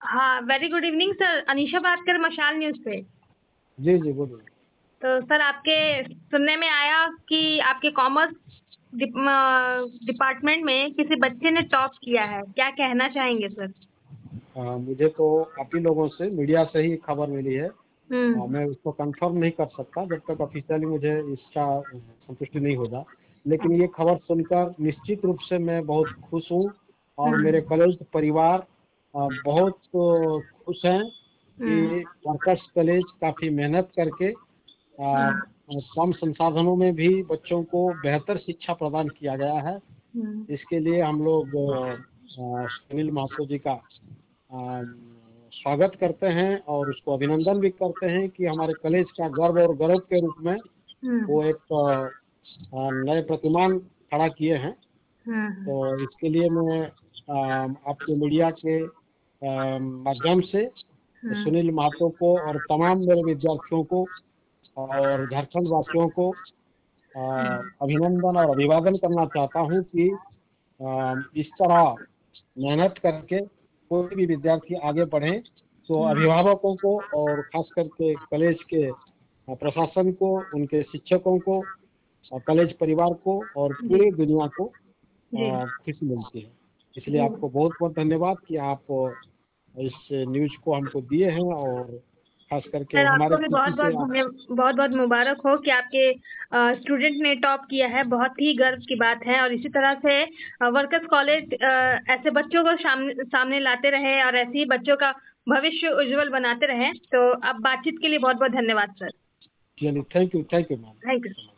हाँ, very good evening sir. Anisha बात कर मशाल न्यूज़ से। जी, जी, बोलिए। तो सर आपके सुनने में आया कि आपके कॉमर्स डिपार्टमेंट में किसी बच्चे ने टॉप किया है। क्या कहना चाहेंगे सर? मुझे तो आप ही लोगों से, मीडिया से ही खबर मिली है। हुँ, मैं उसको कंफर्म नहीं कर सकता जब तक ऑफ़िशियली मुझे इसका संतुष्टि नहीं होगा। लेकिन ये खबर सुनकर निश्चित रूप से मैं बहुत खुश हूँ और मेरे हुँ, कॉलेज परिवार बहुत खुश हैं हुँ, कि वर्कर्स कॉलेज काफ़ी मेहनत करके हुँ, कम संसाधनों में भी बच्चों को बेहतर शिक्षा प्रदान किया गया है। हुँ, इसके लिए हम लोग सुनील महतो जी का स्वागत करते हैं और उसको अभिनंदन भी करते हैं कि हमारे कॉलेज का गर्व और गौरव के रूप में हुँ, वो एक नए प्रतिमान खड़ा किए हैं। हुँ, तो इसके लिए मैं आपके मीडिया के माध्यम से हुँ, सुनील महतो को और तमाम मेरे विद्यार्थियों को और झारखंड वासियों को अभिनंदन और अभिवादन करना चाहता हूँ कि इस तरह मेहनत करके कोई भी विद्यार्थी आगे बढ़े तो हुँ, अभिभावकों को और खास करके कॉलेज के प्रशासन को, उनके शिक्षकों को, कॉलेज परिवार को और जी, पूरी दुनिया को जी, खुशी मिलती है। इसलिए जी। आपको बहुत-बहुत धन्यवाद कि आप इस न्यूज़ को हमको दिए हैं और खास करके सर हमारे आपको भी खुशी से आप बहुत-बहुत मुबारक हो कि आपके स्टूडेंट ने टॉप किया है। बहुत ही गर्व की बात है और इसी तरह से वर्कर्स कॉलेज ऐसे बच्चों को सामने सामने लाते रहे और ऐसे ही बच्चों का भविष्य उज्जवल बनाते रहें। तो आप बातचीत के लिए बहुत-बहुत धन्यवाद सर। चलिए thank you ma'am. Thank you.